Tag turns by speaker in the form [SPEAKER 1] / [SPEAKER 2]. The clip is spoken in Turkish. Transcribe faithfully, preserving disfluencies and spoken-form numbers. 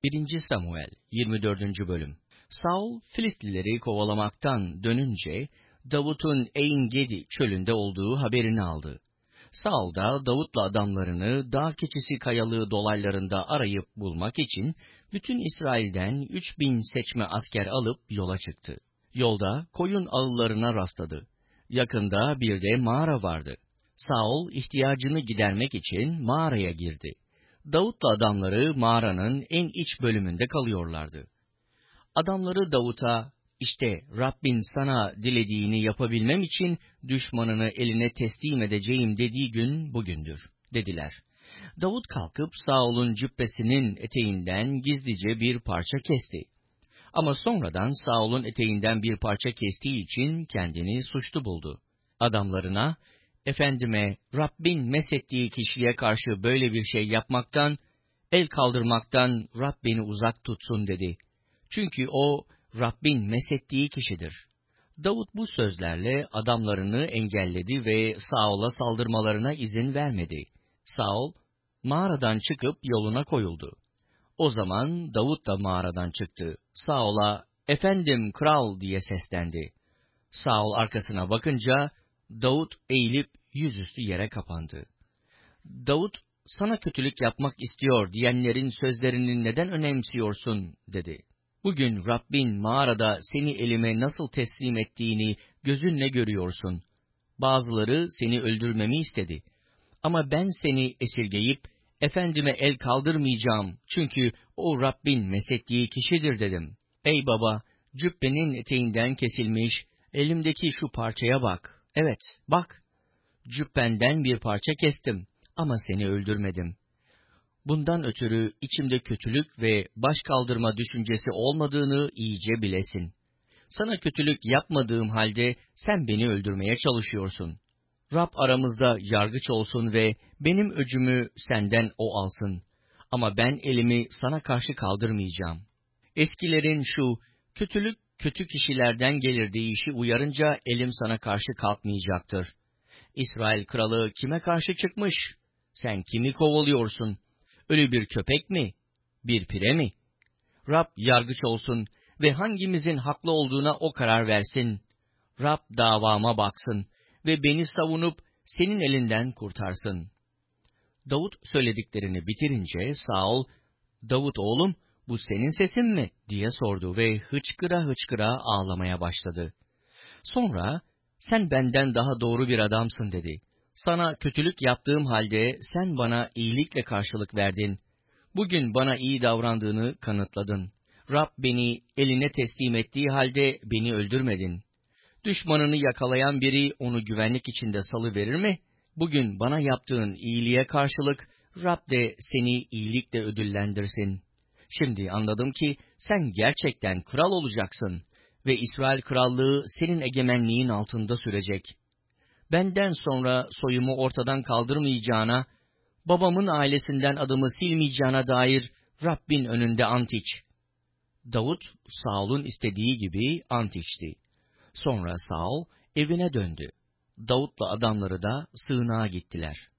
[SPEAKER 1] birinci. Samuel yirmi dördüncü. bölüm. Saul, Filistlileri kovalamaktan dönünce, Davut'un En-Gedi çölünde olduğu haberini aldı. Saul da Davut'la adamlarını dağ keçisi kayalığı dolaylarında arayıp bulmak için, bütün İsrail'den üç bin seçme asker alıp yola çıktı. Yolda koyun ağıllarına rastladı. Yakında bir de mağara vardı. Saul, ihtiyacını gidermek için mağaraya girdi. Davut'la adamları mağaranın en iç bölümünde kalıyorlardı. Adamları Davut'a, "İşte Rabbin sana dilediğini yapabilmem için düşmanını eline teslim edeceğim dediği gün bugündür," dediler. Davut kalkıp Saul'un cübbesinin eteğinden gizlice bir parça kesti. Ama sonradan Saul'un eteğinden bir parça kestiği için kendini suçlu buldu. Adamlarına, "Efendime, Rabbin mesettiği kişiye karşı böyle bir şey yapmaktan, el kaldırmaktan Rab beni uzak tutsun," dedi. Çünkü o, Rabbin mesettiği kişidir. Davut bu sözlerle adamlarını engelledi ve Saul'a saldırmalarına izin vermedi. Saul, mağaradan çıkıp yoluna koyuldu. O zaman Davut da mağaradan çıktı. Saul'a, "Efendim kral," diye seslendi. Saul arkasına bakınca, Davut eğilip yüzüstü yere kapandı. Davut, "Sana kötülük yapmak istiyor diyenlerin sözlerini neden önemsiyorsun?" dedi. "Bugün Rabbin mağarada seni elime nasıl teslim ettiğini gözünle görüyorsun. Bazıları seni öldürmemi istedi. Ama ben seni esirgeyip, efendime el kaldırmayacağım, çünkü o Rabbin mesettiği kişidir," dedim. "Ey baba, cübbenin eteğinden kesilmiş, elimdeki şu parçaya bak. Evet, bak, cübbenden bir parça kestim ama seni öldürmedim. Bundan ötürü içimde kötülük ve baş kaldırma düşüncesi olmadığını iyice bilesin. Sana kötülük yapmadığım halde sen beni öldürmeye çalışıyorsun. Rab aramızda yargıç olsun ve benim öcümü senden o alsın. Ama ben elimi sana karşı kaldırmayacağım." Eskilerin şu, "Kötülük kötü kişilerden gelir" deyişi uyarınca elim sana karşı kalkmayacaktır. İsrail kralı kime karşı çıkmış? Sen kimi kovalıyorsun? Ölü bir köpek mi? Bir pire mi? Rab yargıç olsun ve hangimizin haklı olduğuna o karar versin. Rab davama baksın ve beni savunup senin elinden kurtarsın." Davut söylediklerini bitirince Saul, "Davut oğlum, bu senin sesin mi?" diye sordu ve hıçkıra hıçkıra ağlamaya başladı. Sonra, "Sen benden daha doğru bir adamsın," dedi. "Sana kötülük yaptığım halde sen bana iyilikle karşılık verdin. Bugün bana iyi davrandığını kanıtladın. Rab beni eline teslim ettiği halde beni öldürmedin. Düşmanını yakalayan biri onu güvenlik içinde salıverir mi? Bugün bana yaptığın iyiliğe karşılık Rab de seni iyilikle ödüllendirsin. Şimdi anladım ki sen gerçekten kral olacaksın ve İsrail krallığı senin egemenliğin altında sürecek. Benden sonra soyumu ortadan kaldırmayacağına, babamın ailesinden adımı silmeyeceğine dair Rabbin önünde ant iç." Davut, Saul'un istediği gibi ant içti. Sonra Saul evine döndü. Davut'la adamları da sığınağa gittiler.